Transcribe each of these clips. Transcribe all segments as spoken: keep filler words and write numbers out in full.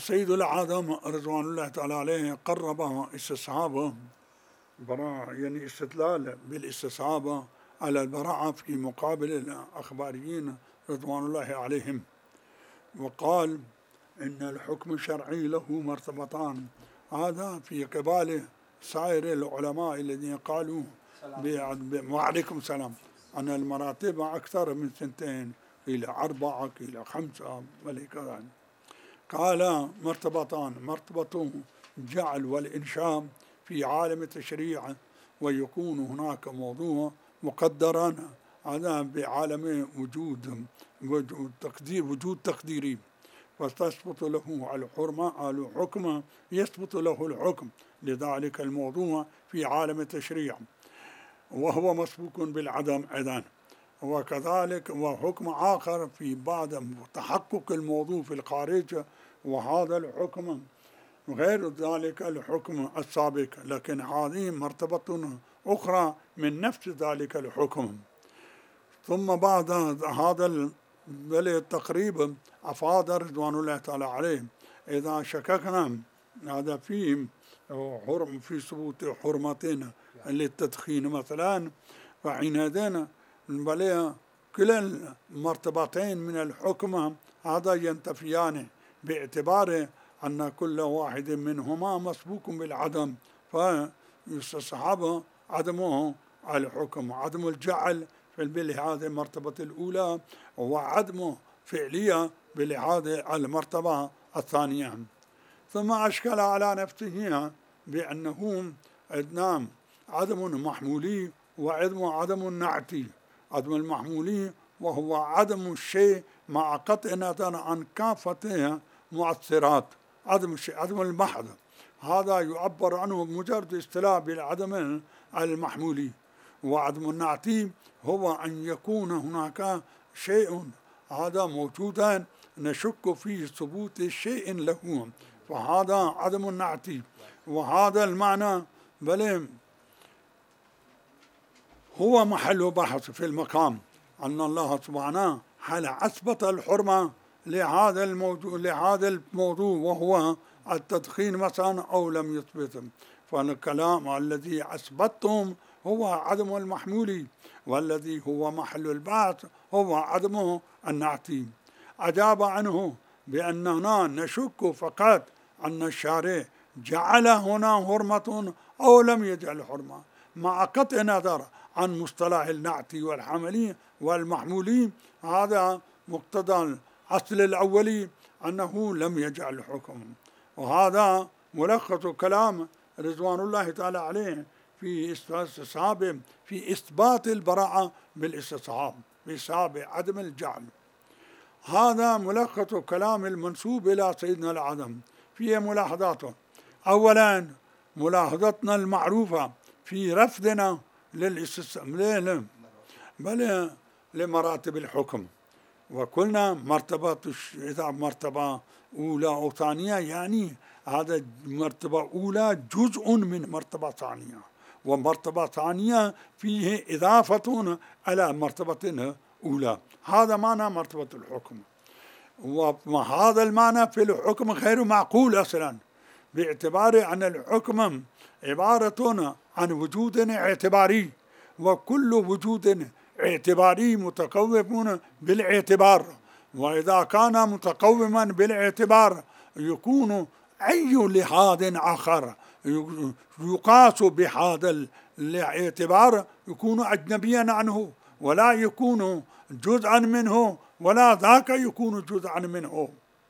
سيد العالم رضوان الله تعالى عليه قرب استصحابه براءة، يعني استدلال بالاستصحابة على البراءة في مقابل الأخباريين رضوان الله عليهم، وقال إن الحكم الشرعي له مرتبتان. هذا في قبال سائر العلماء الذين قالوا وعليكم السلام أن المراتب أكثر من سنتين إلى أربعة إلى خمسة وهكذا. قال مرتبتان: مرتبة جعل والإنشاء في عالم التشريع، ويكون هناك موضوع مقدرا هذا بعالم وجود وجود تقدير وجود تقديري، فتثبت له الحرمة الحكم يثبت له الحكم لذلك الموضوع في عالم التشريع، وهو مسبوق بالعدم أيضا. وكذلك وحكم آخر في بعد تحقق الموضوع في الخارج، وهذا الحكم غير ذلك الحكم السابق، لكن هذه مرتبة أخرى من نفس ذلك الحكم. ثم بعد هذا التقريب أفاد رضوان الله تعالى عليه: إذا شككنا هذا في حرم في ثبوت حرمتين للتدخين مثلا، فحينئذ بل كلا المرتبتين من الحكم هذا ينتفيان، باعتبار أن كل واحد منهما مسبوق بالعدم، فيستصحب عدمه الحكم، عدم الجعل في بهذه المرتبة الأولى، وعدم فعلية بهذه المرتبة الثانية. ثم أشكل على نفسه بأنه نعم عدم محمولي وعدم عدم نعتي. عدم المحمولي وهو عدم الشيء مع قطع نظر عن كافة مؤثرات، عدم الشيء عدم المحض، هذا يعبر عنه بمجرد اصطلاح بالعدم المحمولي. وعدم النعتي هو أن يكون هناك شيء هذا موجودا نشك في ثبوت شيء له، فهذا عدم النعتي. وهذا المعنى بل هو محل بحث في المقام، أن الله سبحانه هل أثبت الحرمة لهذا الموضوع لهذا الموضوع وهو التدخين مثلا أو لم يثبت. فالكلام الذي أثبتهم هو عدم المحمول، والذي هو محل البحث هو عدم النعتي. أجاب عنه بأننا نشك فقط أن الشارع جعل هنا حرمة أو لم يجعل حرمة، مع قطع نظر عن مصطلح النعتي والحملي والمحمولي. هذا مقتضى الأصل الأولي أنه لم يجعل الحكم. وهذا ملخص كلام رضوان الله تعالى عليه في استصحاب في إثبات البراءة بالاستصحاب بسبب عدم الجعل. هذا ملخص كلام المنسوب إلى سيدنا العظم. فيه ملاحظاته: أولا ملاحظتنا المعروفة في رفضنا للاستثناء بل لمراتب الحكم، وقلنا مرتبة إذا مرتبة أولى أو ثانية يعني هذا مرتبة أولى جزء من مرتبة ثانية، ومرتبة ثانية فيه إضافة على مرتبة أولى. هذا معنى مرتبة الحكم، وهذا المعنى في الحكم غير معقول أصلا، باعتبار أن الحكم عبارة عن وجود اعتباري، وكل وجود اعتباري متقوم بالاعتبار، وإذا كان متقوما بالاعتبار يكون أي لحاظ آخر يقاس بهذا الاعتبار يكون أجنبيا عنه، ولا يكون جزءا منه، ولا ذاك يكون جزءا منه.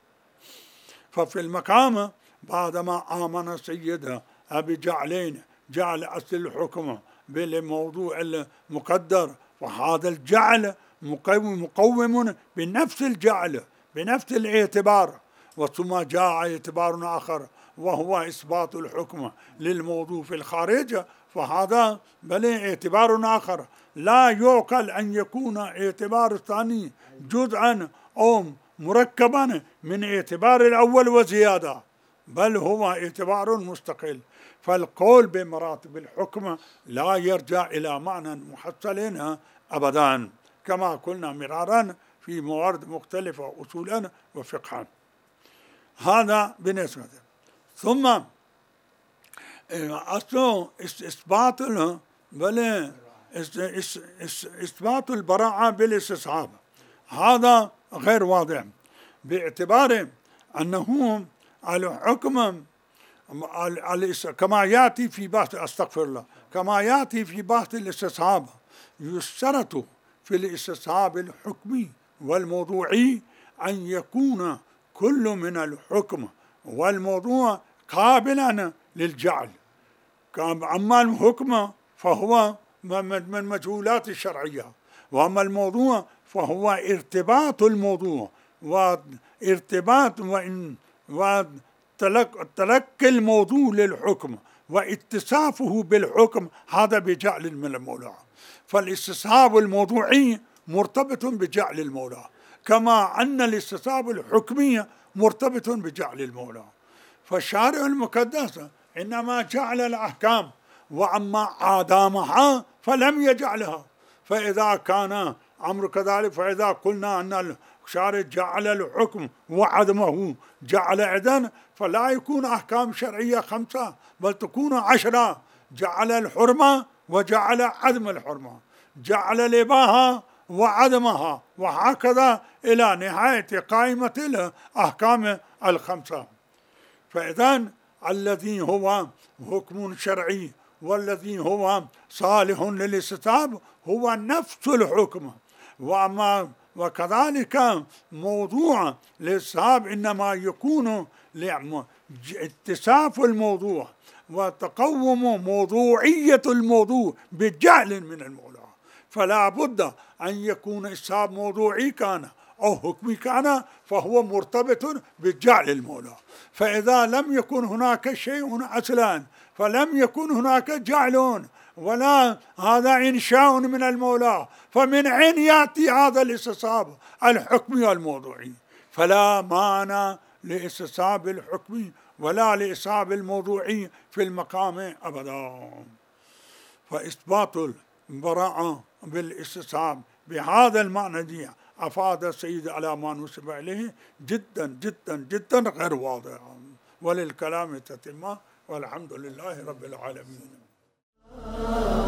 ففي المقام بعدما آمن سيدها أبي جعلين جعل أصل الحكم بالموضوع المقدر، وهذا الجعل مقوم, مقوم بنفس الجعل بنفس الاعتبار. وثم جاء اعتبار آخر وهو إثبات الحكم للموضوع في الخارج، فهذا بل اعتبار آخر لا يعقل أن يكون اعتبار الثاني جزءا أو مركبا من اعتبار الأول وزيادة، بل هو اعتبار مستقل. فالقول بمراتب الحكم لا يرجع إلى معنى محصل أبدا، كما قلنا مرارا في موارد مختلفة أصولا وفقها. هذا بالنسبة. ثم أصله إثبات له بل إثبات البراءة بالاستصحاب هذا غير واضح، باعتبار أنه الحكم كما يأتي في بحث أستغفر الله كما يأتي في بحث الاستصحاب يشترط في الاستصحاب الحكمي والموضوعي أن يكون كل من الحكم والموضوع قابلا للجعل. أما الحكم فهو من مجهولات الشرعية، وأما الموضوع فهو ارتباط الموضوع وارتباط وإن وتلقي الموضوع للحكم واتصافه بالحكم، هذا بجعل من المولى. فالاستصحاب الموضوعي مرتبط بجعل المولى، كما أن الاستصحاب الحكمي مرتبط بجعل المولى. فالشارع المقدس إنما جعل الأحكام، وأما آدامها فلم يجعلها. فإذا كان أمر كذلك، فإذا قلنا أن الشارع جعل الحكم وعدمه جعل إذن فلا يكون أحكام شرعية خمسة بل تكون عشرة. جعل الحرمة وجعل عدم الحرمة، جعل الإباحة وعدمها، وهكذا إلى نهاية قائمة الأحكام الخمسة. فإذن الذي هو حكم شرعي والذي هو صالح للاستصحاب هو نفس الحكم. وأما وكذلك موضوع الاستصحاب إنما يكون لاتصاف الموضوع وتقوم موضوعية الموضوع بجعل من المولى. فلا بد أن يكون استصحاب موضوعي كان أو حكمي كان فهو مرتبط بجعل المولى. فإذا لم يكن هناك شيء أصلا فلم يكن هناك جعل ولا هذا إنشاء من المولى، فمن أين يأتي هذا الاستصحاب الحكمي والموضوعي؟ فلا معنى لاستصحاب الحكمي ولا لاستصحاب الموضوعي في المقام أبدا. فإثبات البراءة بالاستصحاب بهذا المعنى دي أفاد السيد على ما نسب إليه جدا جدا جدا غير واضح. وللكلام تتمة، والحمد لله رب العالمين.